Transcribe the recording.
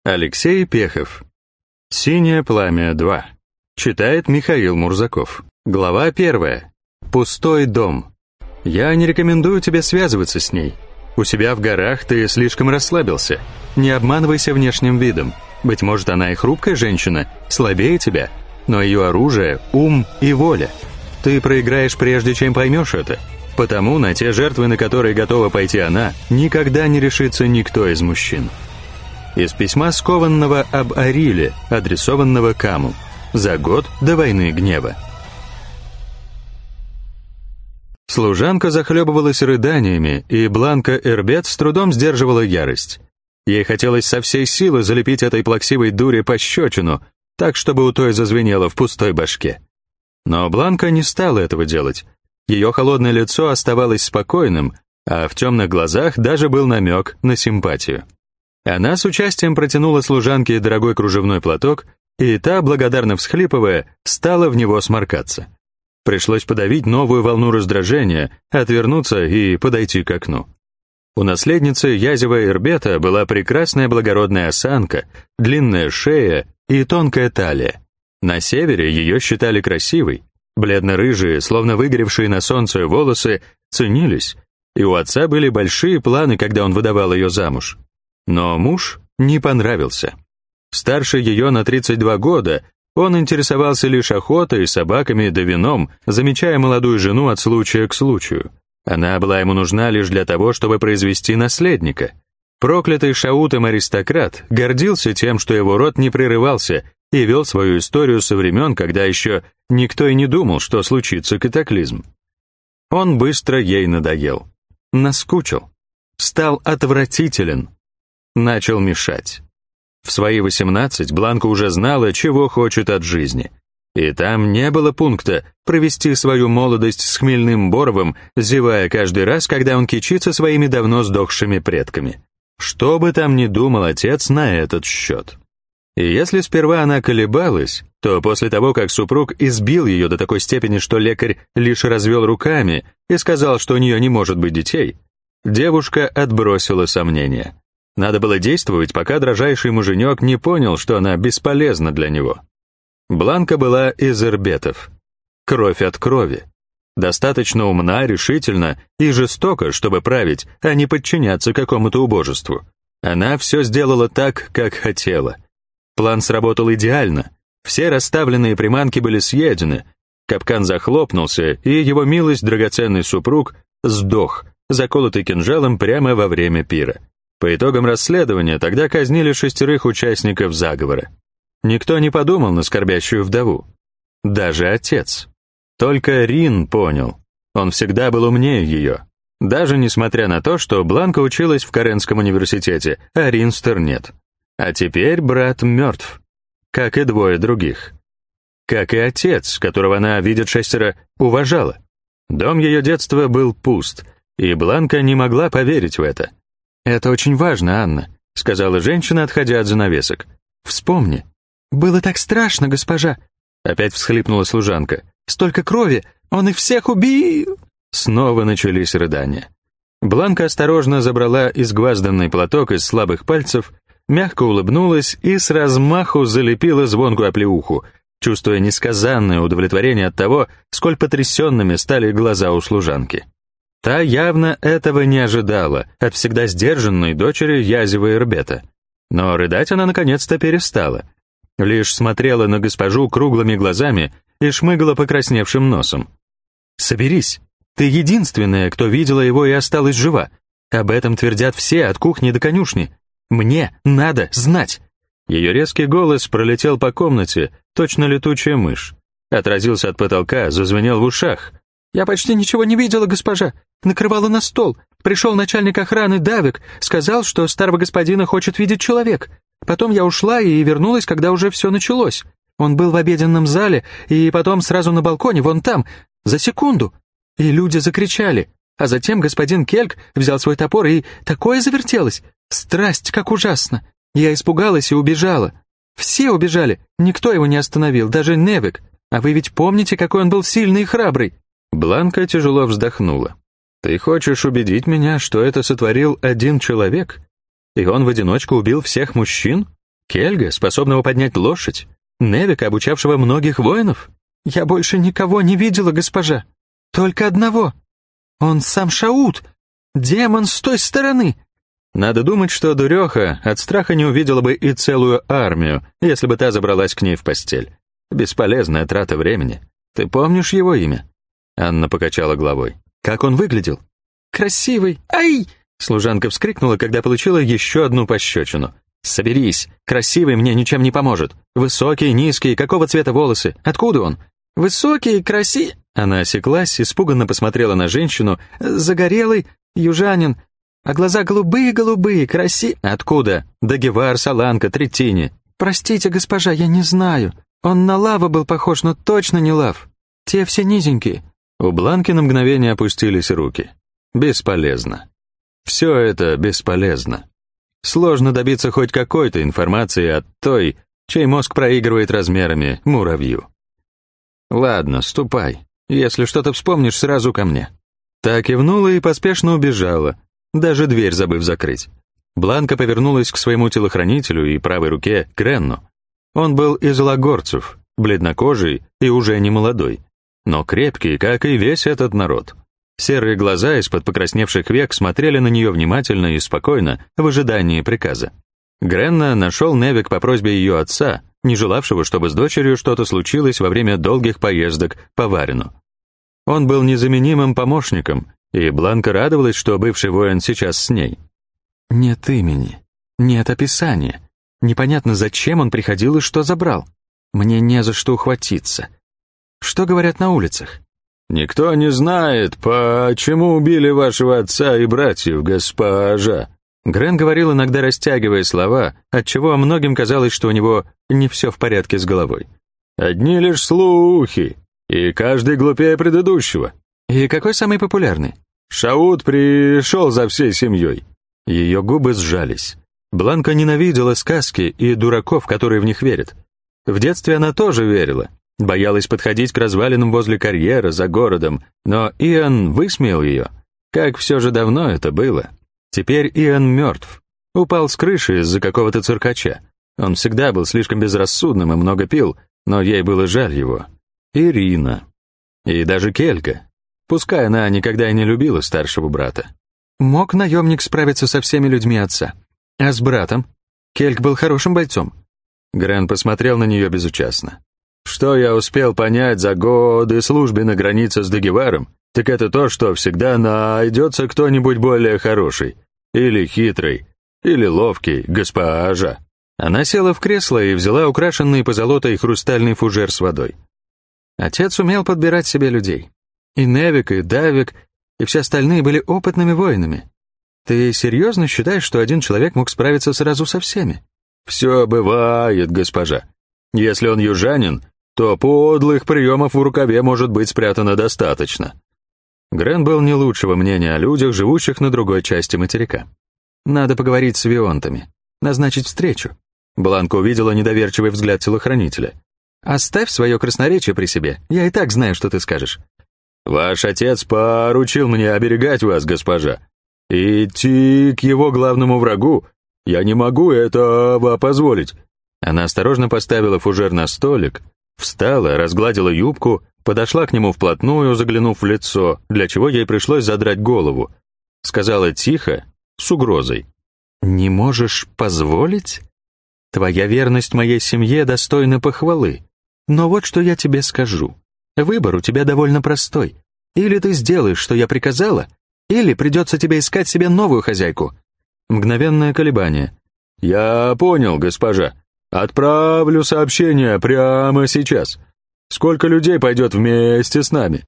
Алексей Пехов. «Синее пламя 2». Читает Михаил Мурзаков. Глава 1. Пустой дом. Я не рекомендую тебе связываться с ней. У себя в горах ты слишком расслабился. Не обманывайся внешним видом. Быть может, она и хрупкая женщина, слабее тебя, но ее оружие — ум и воля. Ты проиграешь, прежде чем поймешь это. Потому на те жертвы, на которые готова пойти она, никогда не решится никто из мужчин. Из письма скованного об Ариле, адресованного Каму. За год до войны гнева. Служанка захлебывалась рыданиями, и Бланка Эрбет с трудом сдерживала ярость. Ей хотелось со всей силы залепить этой плаксивой дуре пощечину, так, чтобы у той зазвенело в пустой башке. Но Бланка не стала этого делать. Ее холодное лицо оставалось спокойным, а в темных глазах даже был намек на симпатию. Она с участием протянула служанке дорогой кружевной платок, и та, благодарно всхлипывая, стала в него сморкаться. Пришлось подавить новую волну раздражения, отвернуться и подойти к окну. У наследницы Язева Эрбета была прекрасная благородная осанка, длинная шея и тонкая талия. На севере ее считали красивой, бледно-рыжие, словно выгоревшие на солнце волосы, ценились, и у отца были большие планы, когда он выдавал ее замуж. Но муж не понравился. Старше ее на 32 года, он интересовался лишь охотой, собаками да вином, замечая молодую жену от случая к случаю. Она была ему нужна лишь для того, чтобы произвести наследника. Проклятый шаутом аристократ гордился тем, что его род не прерывался, и вел свою историю со времен, когда еще никто и не думал, что случится катаклизм. Он быстро ей надоел. Наскучил. Стал отвратителен. Начал мешать. В свои 18 Бланка уже знала, чего хочет от жизни. И там не было пункта провести свою молодость с хмельным Боровым, зевая каждый раз, когда он кичится своими давно сдохшими предками. Что бы там ни думал отец на этот счет. И если сперва она колебалась, то после того, как супруг избил ее до такой степени, что лекарь лишь развел руками и сказал, что у нее не может быть детей, девушка отбросила сомнения. Надо было действовать, пока дрожайший муженек не понял, что она бесполезна для него. Бланка была из Эрбетов. Кровь от крови. Достаточно умна, решительна и жестока, чтобы править, а не подчиняться какому-то убожеству. Она все сделала так, как хотела. План сработал идеально. Все расставленные приманки были съедены. Капкан захлопнулся, и его милость, драгоценный супруг, сдох, заколотый кинжалом прямо во время пира. По итогам расследования тогда казнили 6 участников заговора. Никто не подумал на скорбящую вдову. Даже отец. Только Рин понял. Он всегда был умнее ее. Даже несмотря на то, что Бланка училась в Каренском университете, а Ринстер нет. А теперь брат мертв. Как и 2 других. Как и отец, которого она, видит 6, уважала. Дом ее детства был пуст, и Бланка не могла поверить в это. «Это очень важно, Анна», — сказала женщина, отходя от занавесок. «Вспомни». «Было так страшно, госпожа», — опять всхлипнула служанка. «Столько крови, он их всех убил». Снова начались рыдания. Бланка осторожно забрала изгвазданный платок из слабых пальцев, мягко улыбнулась и с размаху залепила звонкую оплеуху, чувствуя несказанное удовлетворение от того, сколь потрясенными стали глаза у служанки. Та явно этого не ожидала от всегда сдержанной дочери Язева Эрбета. Но рыдать она наконец-то перестала. Лишь смотрела на госпожу круглыми глазами и шмыгала покрасневшим носом. «Соберись, ты единственная, кто видела его и осталась жива. Об этом твердят все, от кухни до конюшни. Мне надо знать!» Ее резкий голос пролетел по комнате, точно летучая мышь. Отразился от потолка, зазвенел в ушах. «Я почти ничего не видела, госпожа. Накрывала на стол. Пришел начальник охраны Давик, сказал, что старого господина хочет видеть человек. Потом я ушла и вернулась, когда уже все началось. Он был в обеденном зале, и потом сразу на балконе, вон там, за секунду. И люди закричали. А затем господин Кельк взял свой топор, и такое завертелось. Страсть, как ужасно. Я испугалась и убежала. Все убежали, никто его не остановил, даже Невик. А вы ведь помните, какой он был сильный и храбрый?» Бланка тяжело вздохнула. «Ты хочешь убедить меня, что это сотворил один человек? И он в одиночку убил всех мужчин? Кельга, способного поднять лошадь? Невика, обучавшего многих воинов? Я больше никого не видела, госпожа. Только одного. Он сам Шаут, демон с той стороны. Надо думать, что дуреха от страха не увидела бы и целую армию, если бы та забралась к ней в постель. Бесполезная трата времени. Ты помнишь его имя? Анна покачала головой. Как он выглядел? Красивый. Ай! Служанка вскрикнула, когда получила еще одну пощечину. «Соберись, красивый мне ничем не поможет. Высокий, низкий, какого цвета волосы? Откуда он?» «Высокий, красивый...» Она осеклась, испуганно посмотрела на женщину. «Загорелый, южанин, а глаза голубые-голубые, Откуда? Дагевар, Саланка, Третини». «Простите, госпожа, я не знаю. Он на Лава был похож, но точно не Лав. Те все низенькие». У Бланки на мгновение опустились руки. Бесполезно. Все это бесполезно. Сложно добиться хоть какой-то информации от той, чей мозг проигрывает размерами муравью. «Ладно, ступай. Если что-то вспомнишь, сразу ко мне». Та кивнула и поспешно убежала, даже дверь забыв закрыть. Бланка повернулась к своему телохранителю и правой руке к Ренну. Он был из лагорцев, бледнокожий и уже не молодой, но крепкий, как и весь этот народ. Серые глаза из-под покрасневших век смотрели на нее внимательно и спокойно, в ожидании приказа. Гренна нашел Невик по просьбе ее отца, не желавшего, чтобы с дочерью что-то случилось во время долгих поездок по Варину. Он был незаменимым помощником, и Бланка радовалась, что бывший воин сейчас с ней. Нет имени, нет описания. Непонятно, зачем он приходил и что забрал. Мне не за что ухватиться. Что говорят на улицах? «Никто не знает, почему убили вашего отца и братьев, госпожа». Грен говорил, иногда растягивая слова, отчего многим казалось, что у него не все в порядке с головой. «Одни лишь слухи, и каждый глупее предыдущего». «И какой самый популярный?» «Шаут пришел за всей семьей». Ее губы сжались. Бланка ненавидела сказки и дураков, которые в них верят. В детстве она тоже верила. Боялась подходить к развалинам возле карьера за городом, но Иоанн высмеял ее. Как все же давно это было. Теперь Иоанн мертв. Упал с крыши из-за какого-то циркача. Он всегда был слишком безрассудным и много пил, но ей было жаль его. Ирина. И даже Кельга. Пускай она никогда и не любила старшего брата. Мог наемник справиться со всеми людьми отца. А с братом? Кельг был хорошим бойцом. Грен посмотрел на нее безучастно. Что я успел понять за годы службы на границе с Дагеваром, так это то, что всегда найдется кто-нибудь более хороший, или хитрый, или ловкий, госпожа. Она села в кресло и взяла украшенный позолотой хрустальный фужер с водой. Отец умел подбирать себе людей. И Невик, и Давик, и все остальные были опытными воинами. Ты серьезно считаешь, что один человек мог справиться сразу со всеми? Все бывает, госпожа. Если он южанин, то подлых приемов в рукаве может быть спрятано достаточно. Грен был не лучшего мнения о людях, живущих на другой части материка. Надо поговорить с вионтами, назначить встречу. Бланка увидела недоверчивый взгляд телохранителя. «Оставь свое красноречие при себе, я и так знаю, что ты скажешь». «Ваш отец поручил мне оберегать вас, госпожа. Идти к его главному врагу я не могу этого позволить». Она осторожно поставила фужер на столик, встала, разгладила юбку, подошла к нему вплотную, заглянув в лицо, для чего ей пришлось задрать голову. Сказала тихо, с угрозой. «Не можешь позволить? Твоя верность моей семье достойна похвалы. Но вот что я тебе скажу. Выбор у тебя довольно простой. Или ты сделаешь, что я приказала, или придется тебе искать себе новую хозяйку». Мгновенное колебание. «Я понял, госпожа. Отправлю сообщение прямо сейчас. Сколько людей пойдет вместе с нами?»